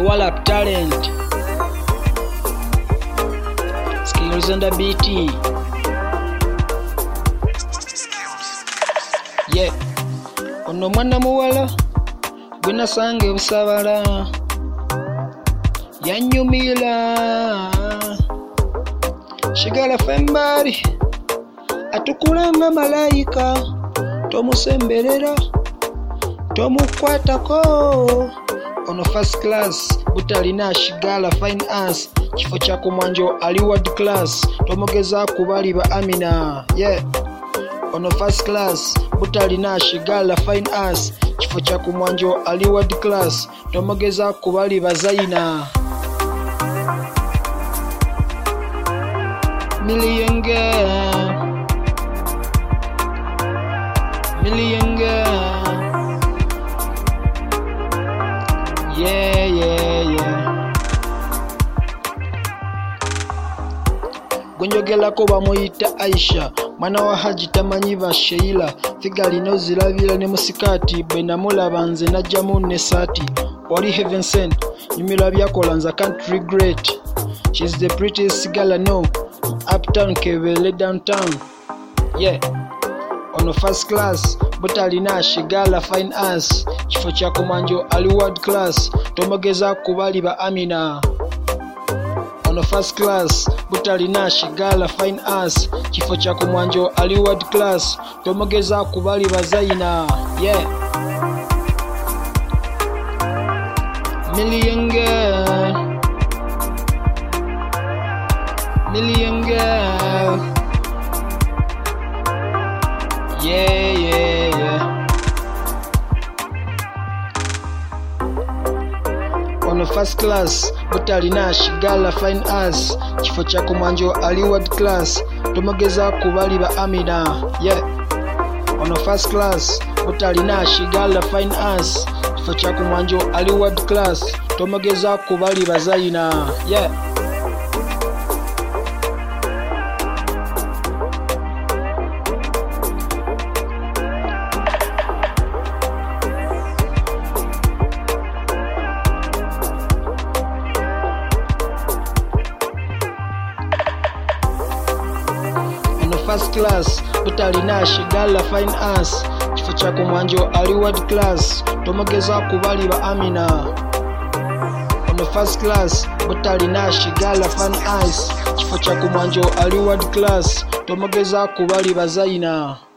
Tewala talent. Skills on the BT. Yeah. Ono mwana muwala gwe nasanga e Busabala yanyumira Shigala fembari atukulanga malayika tomusemberera tomukwatako ono first class butalina Shigala fine ass kifo kya kumwanjo ali world class tomogeza kubali ba Amina yeah ono first class butalina Shigala fine ass kifo kya kumwanjo ali world class tomogeza kubali ba Zaina million girl yeah Gonjogelako bamuyita Aisha mwana wa Haji tamanyi ba Sheila figali no zirabira ne musikati benamulaba nze najjamu ne sati wali heaven sent nyumira byakola nza can't regret she's the prettiest girl I know uptown Kebele downtown yeah ono first class butalina Shigala fine ass kifo kya kumanjo ali world class tomogeza kubali ba Amina ono first class butalina Shigala fine ass kifo kya kumwanjo ali world class tomogeza kubali ba Zaina yeah million girl yeah ono first class butalina Shigala fine ass kifo kya kumwanjo ali world class tomogeza kubali ba Amina yeah ono first class butalina Shigala fine ass kifo kya kumwanjo ali world class tomogeza kubali ba Zaina yeah first class butalina Shigala fine ass kifo kya kumwanjo ali world class tomogeza kubali ba Amina ono first class butalina Shigala fine ass kifo kya kumwanjo ali world class tomogeza kubali ba Zaina